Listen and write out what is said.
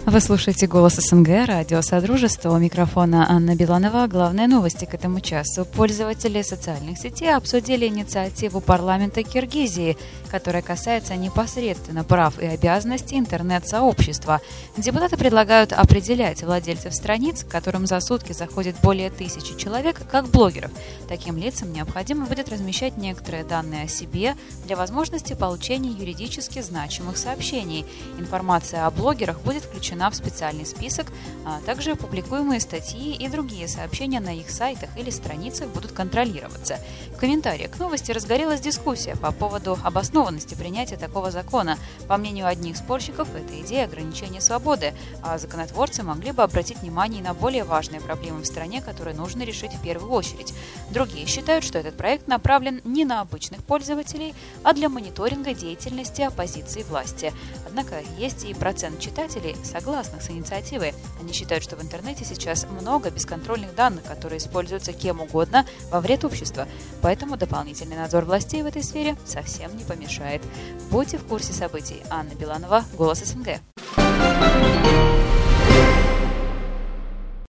Вы слушаете «Голос СНГ», радио Содружества. У микрофона Анна Биланова. Главные новости к этому часу. Пользователи социальных сетей обсудили инициативу парламента Киргизии, которая касается непосредственно прав и обязанностей интернет-сообщества. Депутаты предлагают определять владельцев страниц, к которым за сутки заходит более 1000 человек, как блогеров. Таким лицам необходимо будет размещать некоторые данные о себе для возможности получения юридически значимых сообщений. Информация о блогерах будет включена в специальный список, а также публикуемые статьи и другие сообщения на их сайтах или страницах будут контролироваться. В комментариях к новости разгорелась дискуссия по поводу обоснованности принятия такого закона. По мнению одних спорщиков, это идея ограничения свободы, а законотворцы могли бы обратить внимание на более важные проблемы в стране, которые нужно решить в первую очередь. Другие считают, что этот проект направлен не на обычных пользователей, а для мониторинга деятельности оппозиции власти. Однако есть и процент читателей, согласных с инициативой. Они считают, что в интернете сейчас много бесконтрольных данных, которые используются кем угодно во вред общества. Поэтому дополнительный надзор властей в этой сфере совсем не помешает. Будьте в курсе событий. Анна Биланова, «Голос СНГ».